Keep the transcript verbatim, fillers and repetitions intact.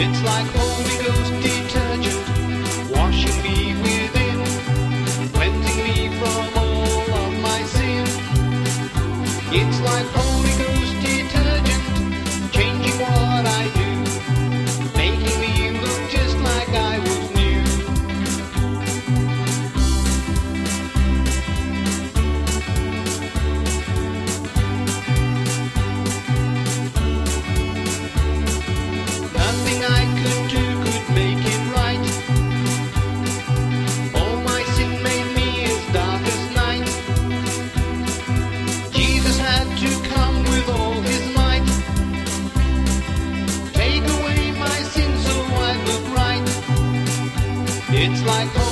It's like Holy Ghost detergent, washing me within, cleansing me from all of my sin. It's like Holy Ghost detergent, changing what I do, making me look just like I was new. Nothing I could do could make it right. All my sin made me as dark as night. Jesus had to come with all his might, take away my sin so I look right. It's like